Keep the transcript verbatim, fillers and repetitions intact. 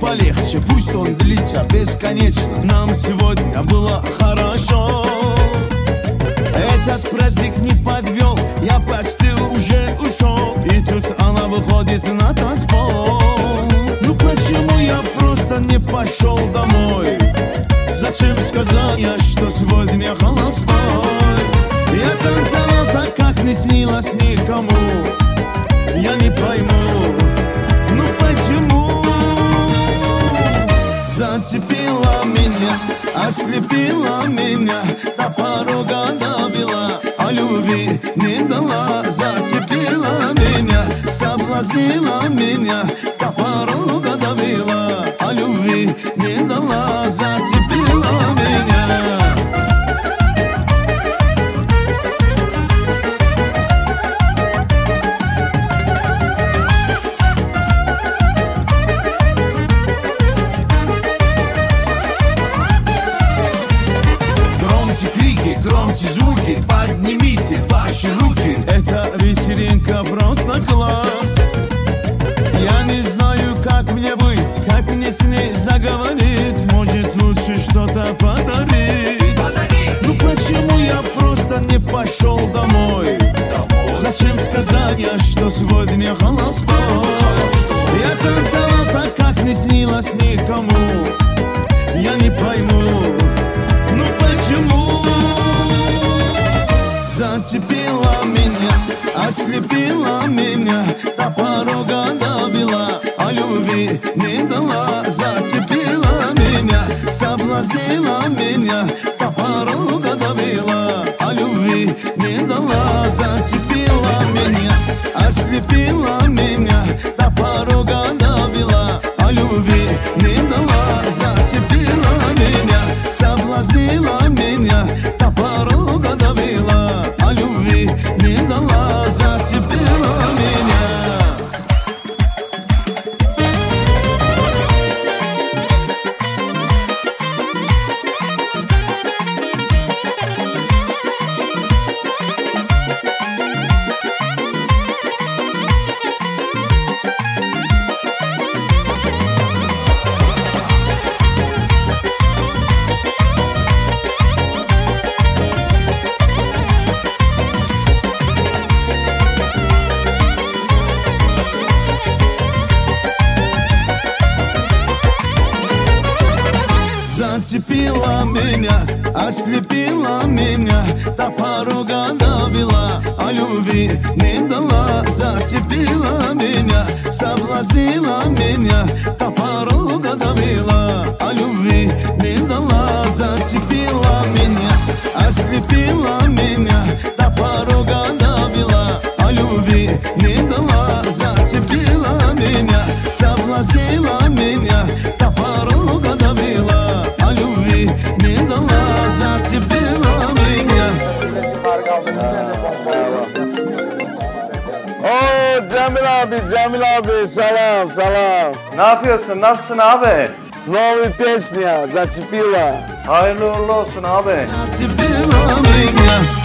полегче, пусть он длится бесконечно. Нам сегодня было хорошо. Этот праздник не подвел, я почти уже ушел. И тут она выходит на танцпол. Ну почему я просто не пошел домой? Зачем сказал я, что сегодня холостой? Я танцевал так, как не снилось никому. Я не пойму, ну почему? Зацепила меня, ослепила меня, до порога довела, а любви не дала. Зацепила меня, соблазнила меня, до порога довела, а любви не дала. Зацепила меня. Громче звуки, поднимите ваши руки. Эта вечеринка просто класс. Я не знаю, как мне быть, как мне с ней заговорить. Может, лучше что-то подарить. Ну почему я просто не пошел домой? Зачем сказать я, что сегодня холостой? Я танцевал так, как не снилось никому. Я не пойму, ну почему? Зацепила меня, ослепила меня, до порога довела, а любви не дала. Зацепила меня, соблазнила меня, до порога довела, а любви не дала. Зацепила меня, ослепила меня, до порога довела, а любви не дала. Зацепила меня, соблазнила меня, до порога довела, а любви не дала. Зацепила меня. Зацепила меня, ослепила меня, до порога довела, а любви не дала. Зацепила меня, соблазнила меня, до порога довела, а любви не дала. Зацепила меня, ослепила меня, до порога довела, а любви не дала. Зацепила меня, соблазнила меня, до порога довела, а любви не дала. Zацепила меня. Oo Cemil abi, Cemil abi selam selam. Ne yapıyorsun? Nasılsın abi? Новая песня, зацепила. Hayırlı uğurlu olsun abi. Зацепила меня.